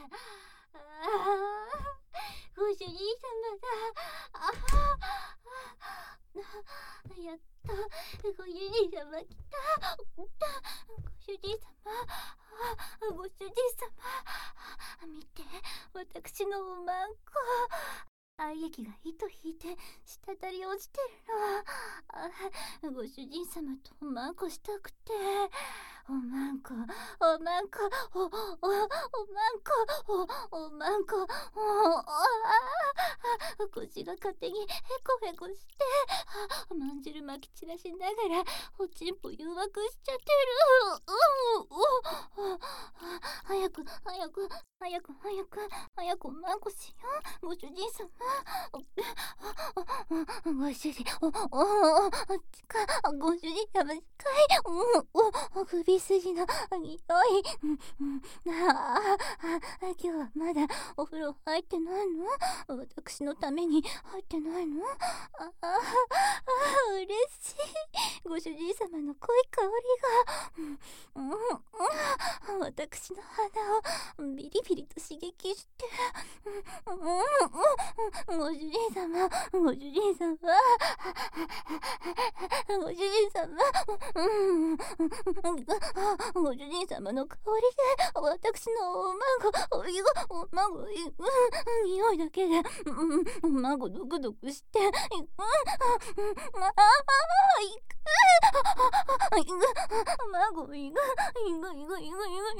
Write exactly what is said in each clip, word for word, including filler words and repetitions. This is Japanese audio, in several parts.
あご主人様だ。ああやっとご主人様来た。ご主人様、あご主人様、見て、私のおまんこ。愛液が糸引いて滴り落ちてるの。あご主人様とおまんこしたくて。おまんこ、おまんこ、お、お、おまんこ、お、おまんこ、お、ああ腰が勝手にへこへこして、あまんじるまき散らしながらおちんぽ誘惑しちゃってる。うん、うん、早く早く早く早く早くおまんこしよう。ご主人様。ご主人、お、お、お、近い。ご主人様近い。お、お、首筋の匂い。ああ、今日はまだお風呂入ってないの？私のために入ってないの？ああ、嬉しい。ご主人様の濃い香りが、うんうん、私の鼻をビリビリと刺激して、うん、ご主人様、ご主人様、ご主人様、うん、ご主人様の香りで私のおまご、おいご、おまご、匂いだけで、おまごドクドクして、うん、ああ、いく、いく、まごいく、いく、いく、いく、いく、いく、いく、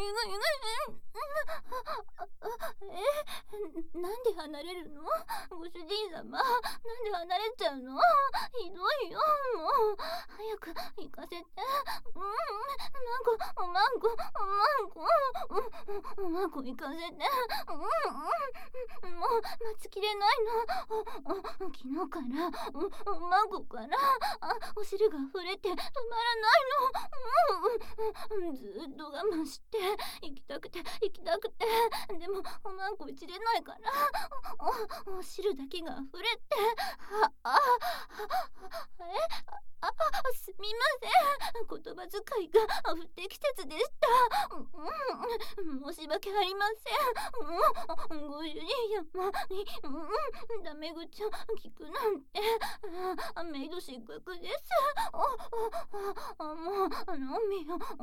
え、なんで離れるの？ご主人様、なんで離れちゃうの？ひどいよ、もう。早く行かせて。うん、まご、おまんこ、おまんこ、おまんこ行かせて。うん、うん、もう待ちきれないの。お、お、昨日から、お、おまんこから、あ、お汁が溢れて止まらないの。うん、うん、ずっと我慢して、行きたくて、行きたくて。でも、おまんこ一れないから、お、お汁だけが溢れて、あ、あ、え、あ、すみません。言葉遣いが不適切でした。うん、申し訳ありません。うん、ご主人様に、うん、ダメ口を聞くなんて、あ、メイド失格です。あ、あ、あ、もう、脳みそ、うん、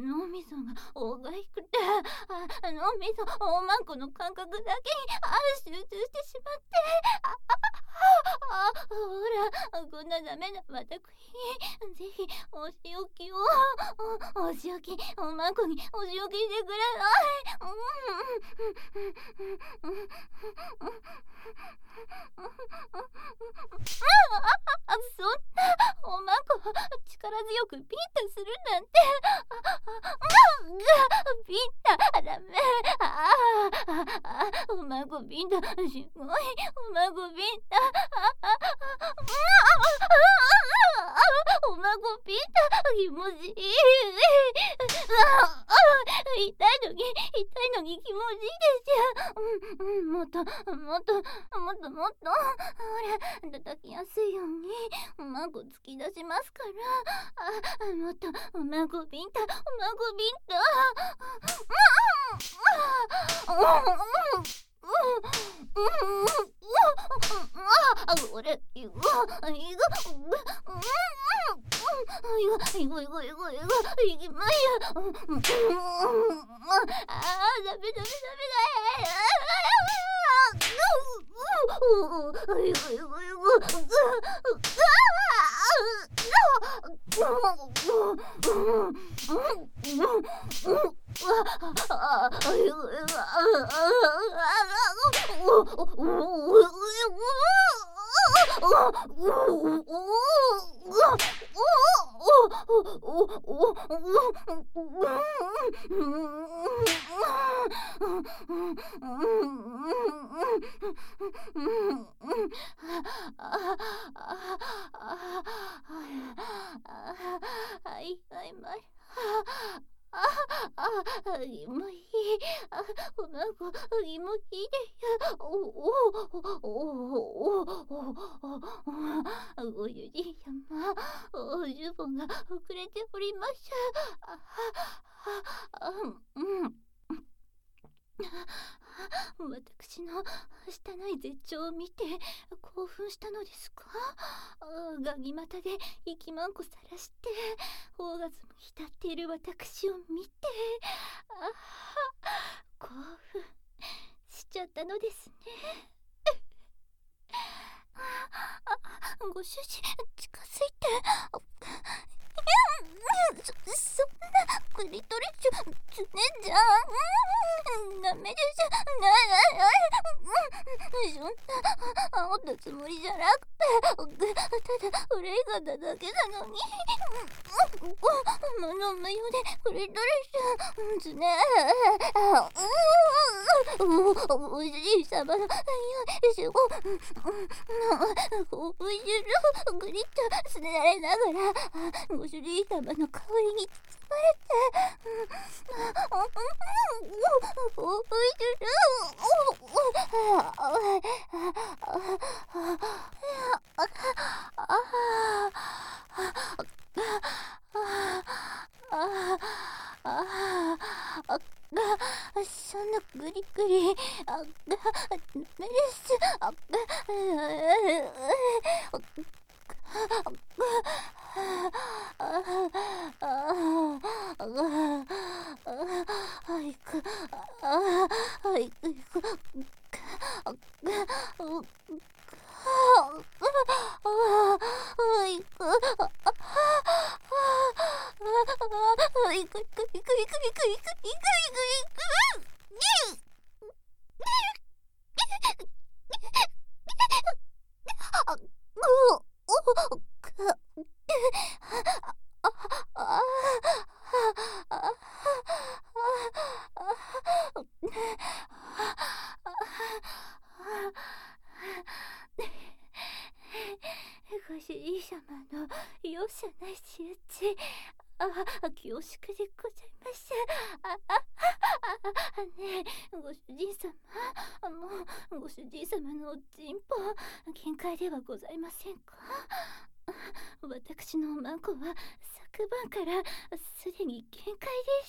脳みそが大が低くて、あ、脳みそ、おまんこの感覚だけに、あ、集中してしまって、あ、あ、あ、ほら、こんなダメな私に、ぜひ、お仕置きを、お、お仕置き、おまんこにお仕置きしてください。うん、うん、うん、うん、あ、そんな、おまんこ力強くビンタするなんて、ビンタ、ダメ、ああ、おまんこビンタ、すごい、おまんこビンタ、おまんこビンタ、気持ちいい。痛いのに、痛いのに気持ちいいですよ。うん、うん、もっと、もっと、もっともっと、ほら、叩きやすいように、おまんこ突き出しますから。あ、もっと、おまんこビンタ、おまんこビンタ。うん、うん、うん、うん、うん、うん、あ、これ、いご、いご、うん、いご、いご、いご、いご、いご、いきまや。うん、うん、あ、ダメ、ダメ、ダメだ。いご、いご、いご、はいはい、まい。ああ、あ、いもいい。あ、おまんこ、いもいいでや。おおおおおおご主人様、おジュボンが遅れております。あ、あ、あ、うん。 私の拙い絶頂を見て興奮したのですか？ガニ股で息まんこさらしてオーガズム浸っている私を見て、あ興奮しちゃったのですね。ご主人近づいて。そ, そんなクリトリスつねじゃん。ダメです。ないないない。そんな煽ったつもりじゃなくて、ただ憂いがっただけなのに。まの無用でクリトリスつね。おじいさまの匂いすごい興奮する。グリッとすねられながらご主人様の香りに包まれて、興奮する。そんなグリグリあがダメです。あがはいくはいくいくあがはいくいくいくいくいくいくいくいくいくいくいくご主人様の容赦ない仕打ち、あ恐縮でございます。あああねえご主人様、もうご主人様のおちんぽ限界ではございませんか？私のおまんこは昨晩からすでに限界です。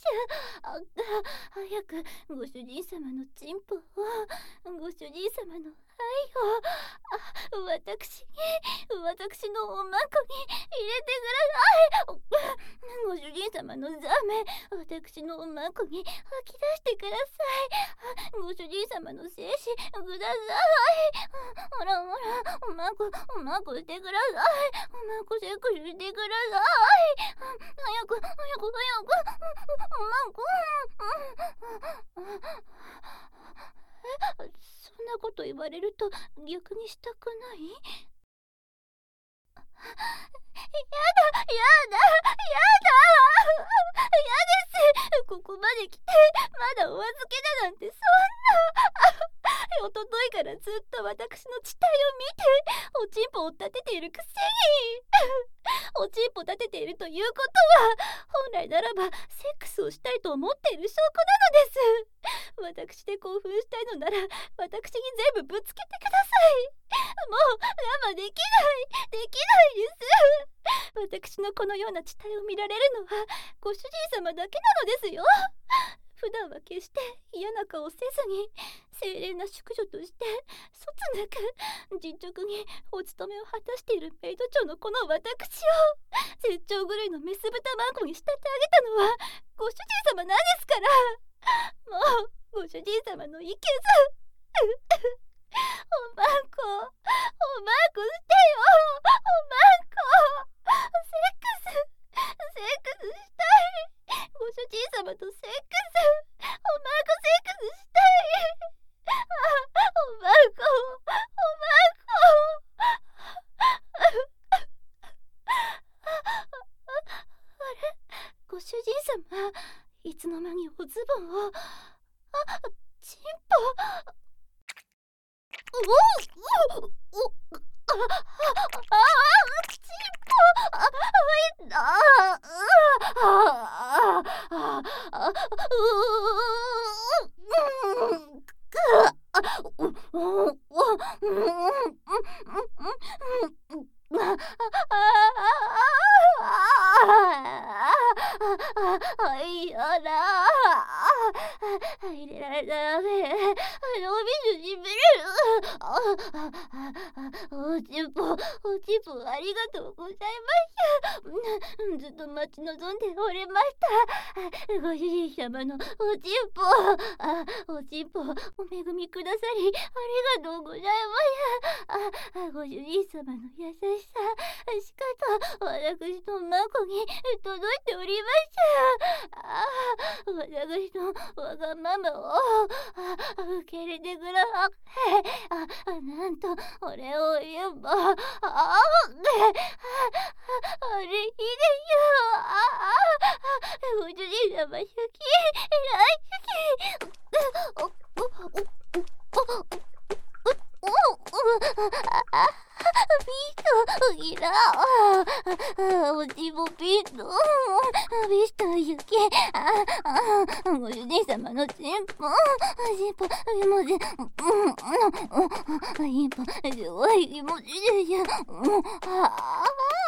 あ早くご主人様のちんぽを、ご主人様の愛を私に私のおまんこに入れてください。ご主人様のザメ私のおまんこに吐き出してください。ご主人様の精子ください。ほらほらおまんこおまんこしてください。おまんこセックスしてください。早く早く早くおまんこ。えそんなこと言われると逆にしたくない？やだやだやだやです。ここまで来てまだお預けだなんてそんな。おとといからずっと私の地体を見ておちんぽを立てているくせにおちんぽ立てているということは本来ならばセックスをしたいと思っている証拠なのです。私で興奮したいのなら私に全部ぶつけてください。もう我慢できないできないです。私のこのような地体を見られるのはご主人様だけなのですよ。普段は決して嫌な顔せずに清廉な淑女としてそつなく実直にお務めを果たしているメイド長のこの私を絶頂狂いのメス豚マンコに仕立て上げたのはご主人様なんですから。もうご主人様のいけずおまんこおまんこしてよ。おまんこセックスセックスしたい。ご主人様とセックスおまんこセックスしたい。あおまんこおまんこあれご主人様いつの間におズボンを。あチンポおおおあああチンポあああああやだ入れられたらべえ。あのお水にびれる。ああああおちんぽおちんぽありがとうございます。ずっと待ち望んでおりました。ご主人様のおちんぽあおちんぽお恵みくださりありがとうございます。あご主人様の優しさしかと私の孫に届いております。あ私のわがままをあ受け入れてください。ああなんと俺を言えばああああれいいでしょ。ああご主人様好き大好き。おおおおおあピートいらおちぼピートピストゆけああご主人様のチンポチンポ気持ちうんうんチンポすごい気持ちでしょああ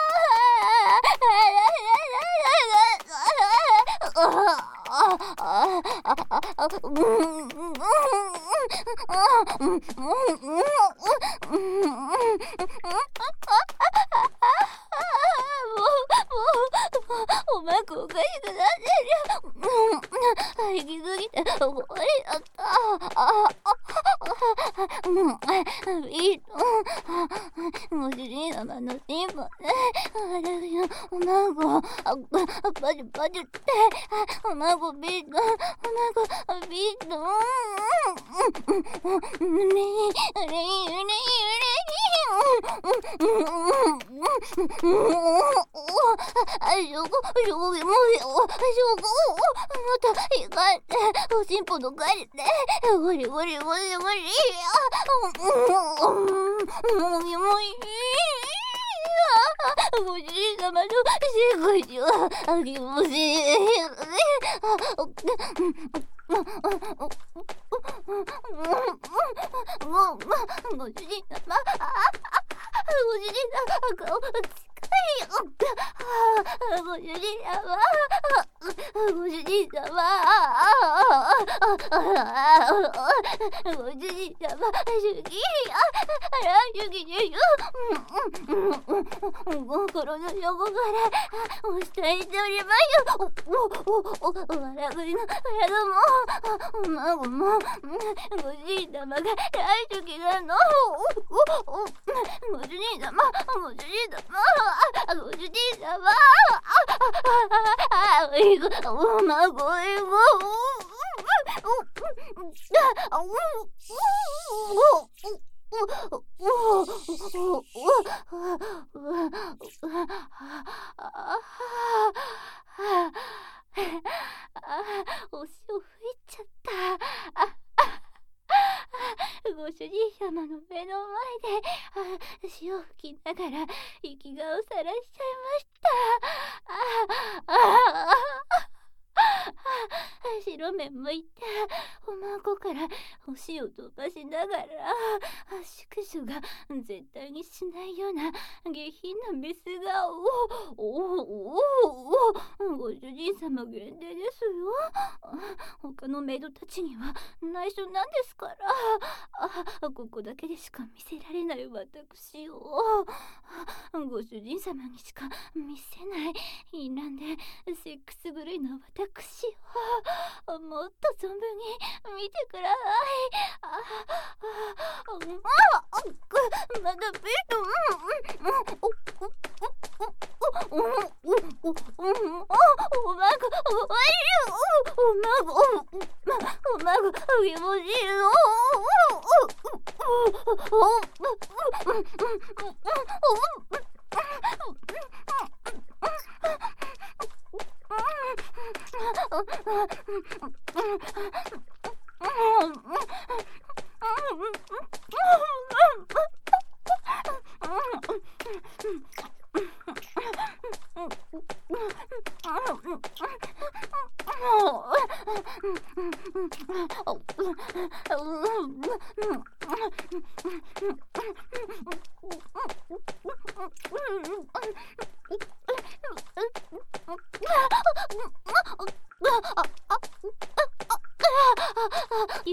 おまこおかしくなってる。行き過ぎて終わりだった。ああいいのご主人様のチンポで私のおまこパチュパチュっておまこビートおまこビートうれい、うれい、うれい、うれい。あしょこ、しょこぎもしょこ、しょこ、また、いかって、おしんぽとかえて、ごりごりごりごり、あ、もぎもぎ。ご主人様のせこいは気持ちいい。ご主人様、ご主人様、顔近い。ご主人様、ご主人様、ご主人様、主義、あら、主義でしょ。心の横からお伝えしておりますよ。お、お、お、お、わらぐりのわらぐも、おまごも、ご主人様が大好きなの。お、お、お、ご主人様、ご主人様、ご主人様、あ、いく、おまごいご、お潮吹いちゃった。ご主人様の目の前で潮吹きながら息がをさらしちゃいました。ああ白目向いておまこから星を飛ばしながら宿女が絶対にしないような下品なメス顔をおおおご主人様限定ですよ。他のメイドたちには内緒なんですから。あここだけでしか見せられない私をご主人様にしか見せないなんでセックス狂いの私をもっと存分に見てください。あああまだビートおまごおいおまごおまご気持ちいいの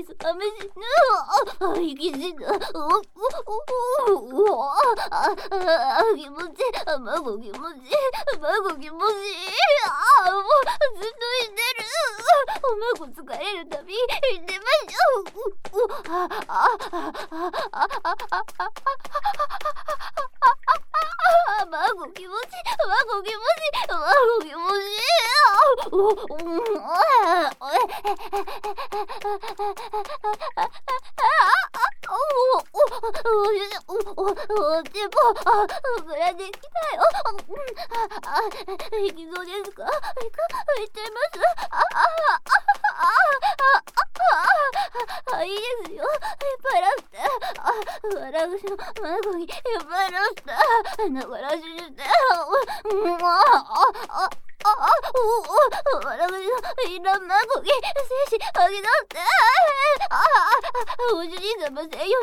息すあめしぬあ息しぬおおおおああ気持ちいいあまご気持ちいいあまご気持ちいいあもうずっといてるおまご疲れるたび言ってましょうああああああああまご気持ちいいまご気持ちいいまご気持ちいいおおでも膨らんできたよ。いきそうですか？いっちゃいます。あああああいいですよ。引っ張らせて。あ笑うしの孫に引っ張らせて。流らしして。あああああおお笑うしのいらん孫に精子あげなって。ああご主人様専用のメスあげてください。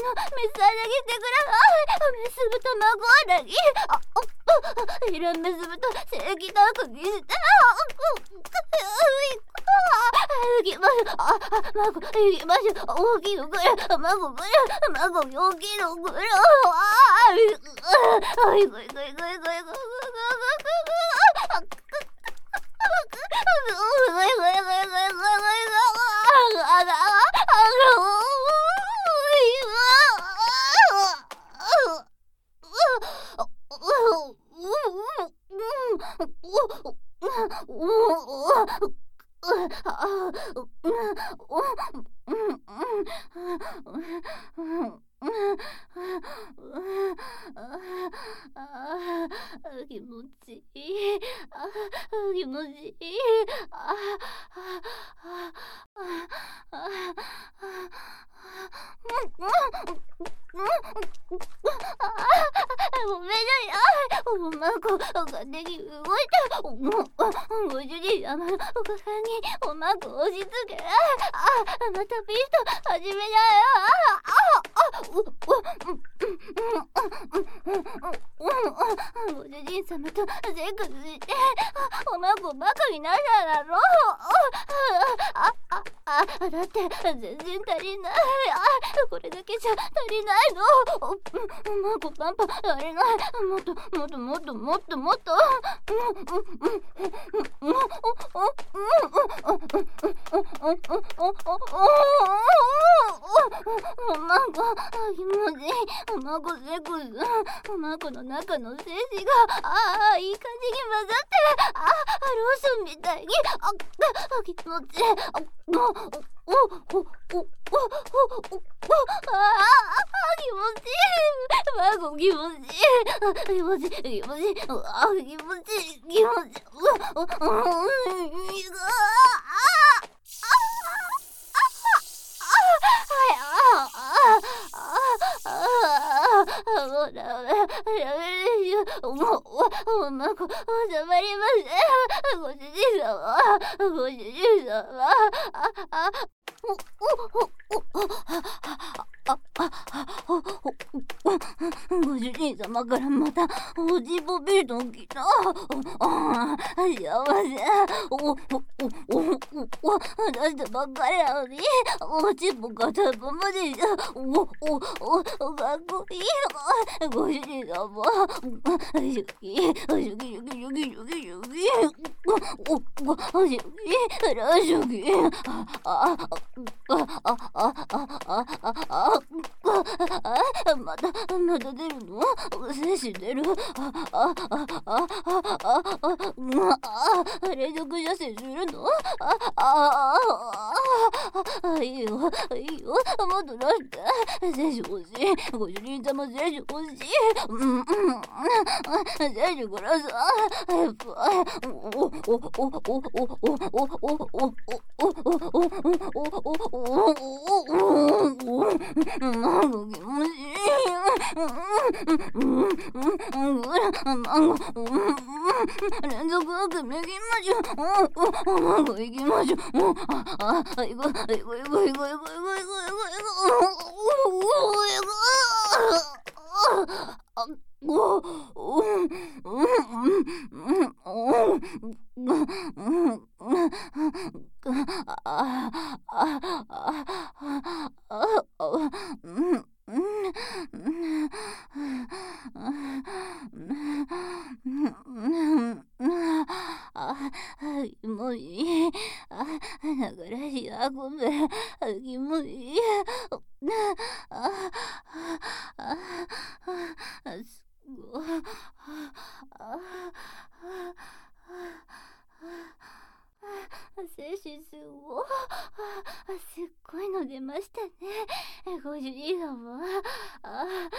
メス豚孫あらぎ。ああいらんメス豚正規タクにして。行きましょう。ああ孫行きましょう。大きいのくれ孫くれ孫大きいのくれ。ああいこいこいこいこいこいこいこいこい気持ちいい。あ気持ちいい。ああごめんなさい。おまこ勝手に動いた。ご主人様のお子さんにおまこ押し付け。あまたピスト始めだよ。ご主人様とセックスしておまこバカになっただろう。あああだって全然足りない。あこれだけじゃ足りないの。おまこパンパン足りない。もっともっともっともっともっと。おまこ気持ちいい。おまこセックス。おまこの中の精子がああいい感じに混ざってあローションみたいにあ気持ちいい。あおおおおおおおあ気持ちいい。孫気持ちいい。気持ちいい気持ちいい。あ気持ちいい気持ちいい。ううんうおまこ収まりません。ご主人様ご主人様ああおおおおご主人様からまたおじぼビートン来た。あ幸せ。おおおおお出したばっかりなのにおちぼ片っぽまでおおおおかっこいい。ご主人様シュキシュキシュキシュキシュキシュキおおおシュキラシュキああああああああまたまた出るの精子出る。ああああああ連続射精するの。あああいいよいいよもっと出して精子欲しい。ご主人様精子欲しい。うんうん精子ください。やっぱりおおおおおおおおおおおお孫気持ちいい。連続アクメ行きましょう。孫行きましょう。ああ行こう行こう行こう行こう行こう行こう行こう行こう行こうごうんうんうんうんあああああ、もういい。あ、ながらし、あ、ごめん。あ、きもいい。あ、あ、あ、あ、すごい。あ、あ、精子すごい。すっごいの出ましたね。ご主人様。あ、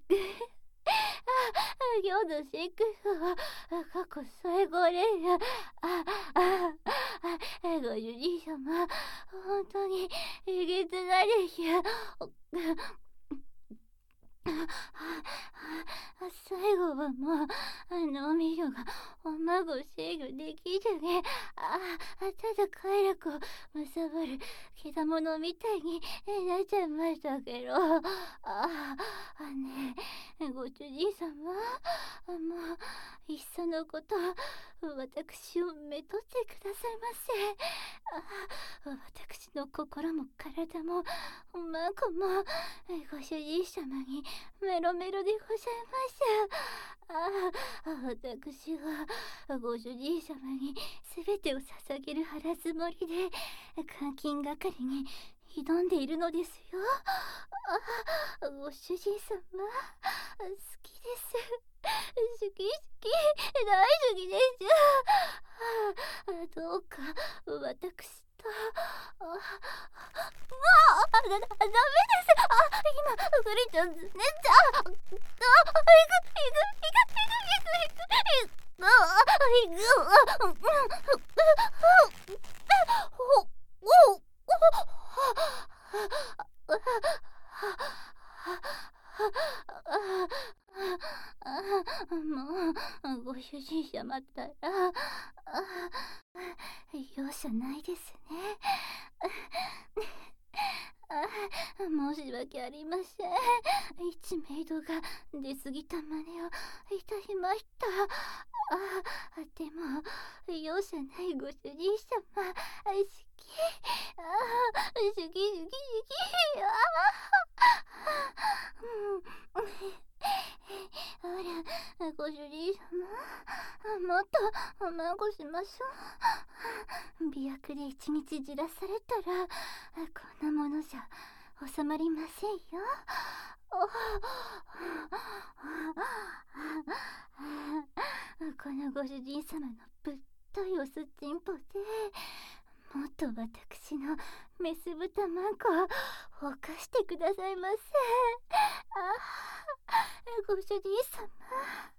今日のシックスは過去最高です。あ、あ、あ、ご主人様、本当にえげつないですよ。最後はもうあのみろがお孫制御できずに、あ、ただ快楽をむさぼる獣みたいになっちゃいましたけど、ああねえ、ご主人様、もういっそのこと私をめとってくださいませ。あ、私の心も体もまこもご主人様にメロメロでございます。ああ、私はご主人様に全てを捧げる腹積もりで監禁係に挑んでいるのですよ。あ、ご主人様、好きです。好き好き、大好きです。どうか私と、あ、あ、だ、だめです。あ、今グリちゃんねっちゃ、あ、あ、いくいくいくいくいくいくいくいくいくいく、あ、いく、ほ、お、もうご主人様ったら容赦ないですね。申し訳ありません。一メイドが出過ぎた真似をいたしました。あ、でも容赦ないご主人様、好き、あ、好き好き好き、あ、ほら、ご主人様、もっとおまごしましょう。美薬で一日じらされたらこんなものじゃ収まりませんよ。このご主人様のぶっといおすちんぽでもっと私のメス豚まんこを犯してくださいませ。あ、ご主人様。